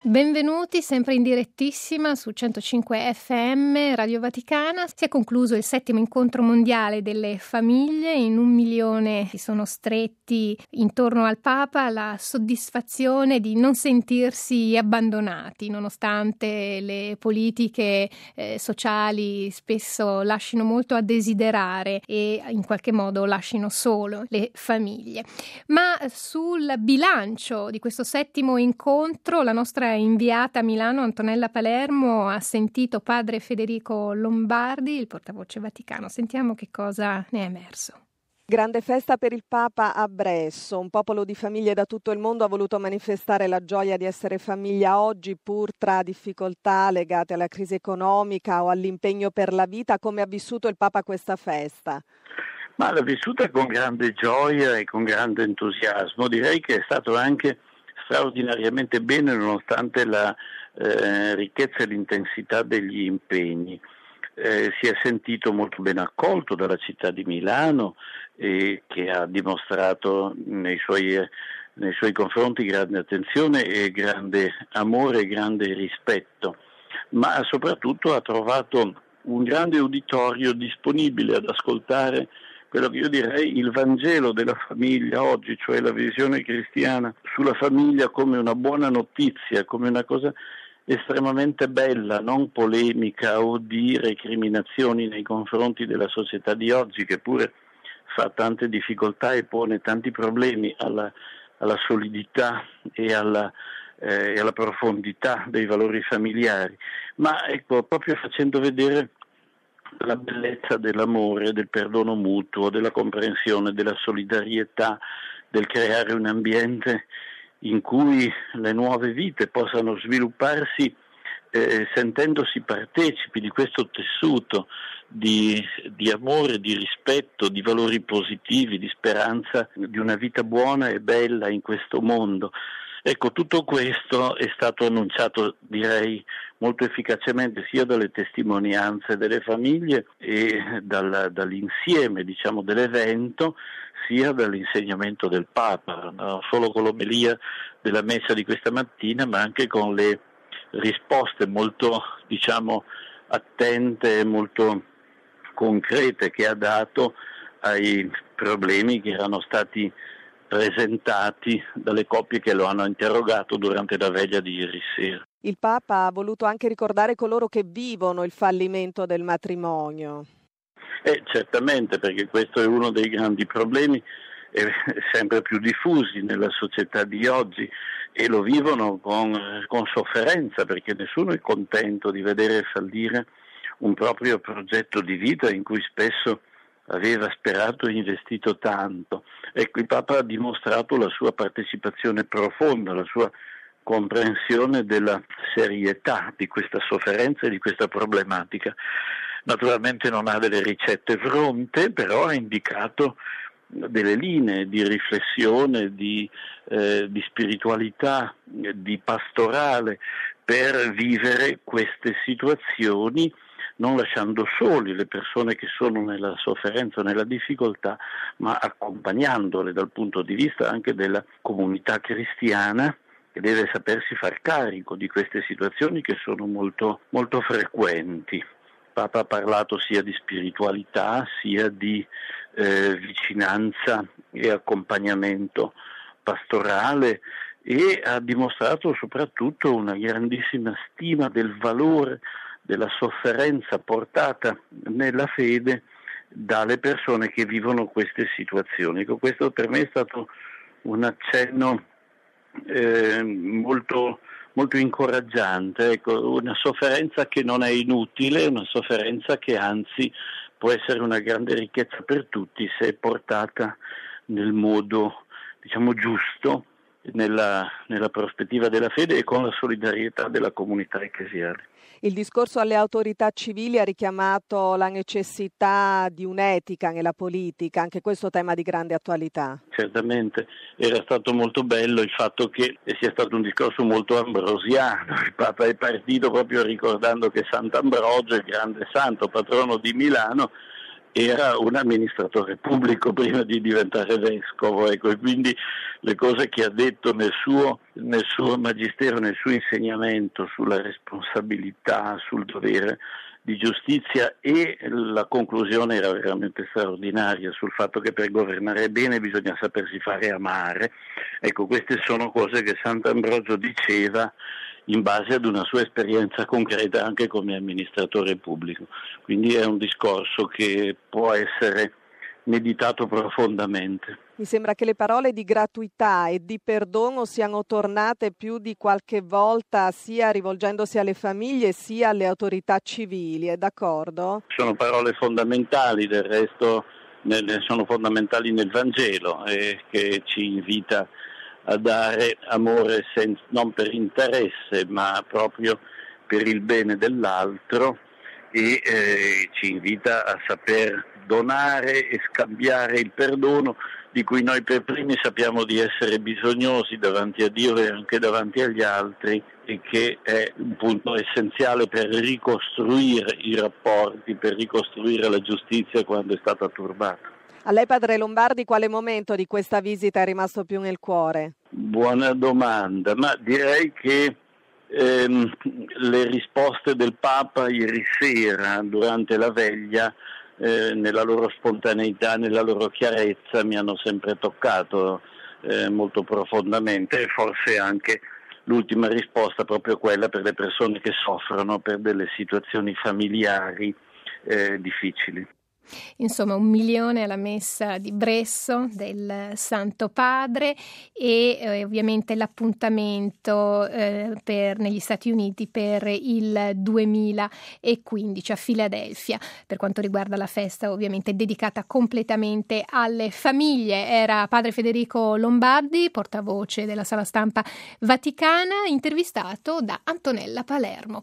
Benvenuti sempre in direttissima su 105 FM Radio Vaticana. Si è concluso il 7° incontro mondiale delle famiglie. In 1 milione si sono stretti intorno al Papa la soddisfazione di non sentirsi abbandonati, nonostante le politiche sociali spesso lasciano molto a desiderare e in qualche modo lasciano solo le famiglie. Ma sul bilancio di questo 7° incontro la nostra inviata a Milano Antonella Palermo ha sentito padre Federico Lombardi, il portavoce vaticano. Sentiamo che cosa ne è emerso. Grande festa per il Papa a Bresso. Un popolo di famiglie da tutto il mondo ha voluto manifestare la gioia di essere famiglia oggi, pur tra difficoltà legate alla crisi economica o all'impegno per la vita. Come ha vissuto il Papa questa festa? Ma l'ha vissuta con grande gioia e con grande entusiasmo. Direi che è stato anche straordinariamente bene nonostante la ricchezza e l'intensità degli impegni. Si è sentito molto ben accolto dalla città di Milano, che ha dimostrato nei suoi confronti grande attenzione e grande amore e grande rispetto, ma soprattutto ha trovato un grande uditorio disponibile ad ascoltare quello che io direi il Vangelo della famiglia oggi, cioè la visione cristiana sulla famiglia come una buona notizia, come una cosa estremamente bella, non polemica o di recriminazioni nei confronti della società di oggi, che pure fa tante difficoltà e pone tanti problemi alla solidità e alla profondità dei valori familiari. Ma ecco, proprio facendo vedere la bellezza dell'amore, del perdono mutuo, della comprensione, della solidarietà, del creare un ambiente in cui le nuove vite possano svilupparsi sentendosi partecipi di questo tessuto di amore, di rispetto, di valori positivi, di speranza di una vita buona e bella in questo mondo. Ecco, tutto questo è stato annunciato, direi, molto efficacemente sia dalle testimonianze delle famiglie e dall'insieme, diciamo, dell'evento, sia dall'insegnamento del Papa, non solo con l'omelia della messa di questa mattina, ma anche con le risposte molto, diciamo, attente e molto concrete che ha dato ai problemi che erano stati presentati dalle coppie che lo hanno interrogato durante la veglia di ieri sera. Il Papa ha voluto anche ricordare coloro che vivono il fallimento del matrimonio. Certamente, perché questo è uno dei grandi problemi sempre più diffusi nella società di oggi, e lo vivono con sofferenza, perché nessuno è contento di vedere fallire un proprio progetto di vita in cui spesso aveva sperato e investito tanto. Ecco, il Papa ha dimostrato la sua partecipazione profonda, la sua comprensione della serietà di questa sofferenza e di questa problematica. Naturalmente non ha delle ricette pronte, però ha indicato delle linee di riflessione, di spiritualità, di pastorale per vivere queste situazioni, non lasciando soli le persone che sono nella sofferenza, nella difficoltà, ma accompagnandole dal punto di vista anche della comunità cristiana, che deve sapersi far carico di queste situazioni che sono molto, molto frequenti. Il Papa ha parlato sia di spiritualità, sia di vicinanza e accompagnamento pastorale, e ha dimostrato soprattutto una grandissima stima del valore della sofferenza portata nella fede dalle persone che vivono queste situazioni. Questo per me è stato un accenno molto, molto incoraggiante. Ecco, una sofferenza che non è inutile, una sofferenza che anzi può essere una grande ricchezza per tutti se portata nel modo, diciamo, giusto, nella prospettiva della fede e con la solidarietà della comunità ecclesiale. Il discorso alle autorità civili ha richiamato la necessità di un'etica nella politica, anche questo tema di grande attualità. Certamente, era stato molto bello il fatto che sia stato un discorso molto ambrosiano. Il Papa è partito proprio ricordando che Sant'Ambrogio, il grande santo patrono di Milano, era un amministratore pubblico prima di diventare vescovo, ecco, e quindi le cose che ha detto nel suo magistero, nel suo insegnamento sulla responsabilità, sul dovere di giustizia, e la conclusione era veramente straordinaria sul fatto che per governare bene bisogna sapersi fare amare. Ecco, queste sono cose che Sant'Ambrogio diceva in base ad una sua esperienza concreta anche come amministratore pubblico. Quindi è un discorso che può essere meditato profondamente. Mi sembra che le parole di gratuità e di perdono siano tornate più di qualche volta, sia rivolgendosi alle famiglie sia alle autorità civili, è d'accordo? Sono parole fondamentali, del resto sono fondamentali nel Vangelo, che ci invita a dare amore non per interesse ma proprio per il bene dell'altro, e ci invita a saper donare e scambiare il perdono di cui noi per primi sappiamo di essere bisognosi davanti a Dio e anche davanti agli altri, e che è un punto essenziale per ricostruire i rapporti, per ricostruire la giustizia quando è stata turbata. A lei, padre Lombardi, quale momento di questa visita è rimasto più nel cuore? Buona domanda, ma direi che le risposte del Papa ieri sera durante la veglia, nella loro spontaneità, nella loro chiarezza, mi hanno sempre toccato molto profondamente, e forse anche l'ultima risposta, proprio quella per le persone che soffrono per delle situazioni familiari difficili. Insomma, 1 milione alla messa di Bresso del Santo Padre, e ovviamente l'appuntamento negli Stati Uniti per il 2015 a Filadelfia, per quanto riguarda la festa ovviamente dedicata completamente alle famiglie. Era padre Federico Lombardi, portavoce della Sala Stampa Vaticana, intervistato da Antonella Palermo.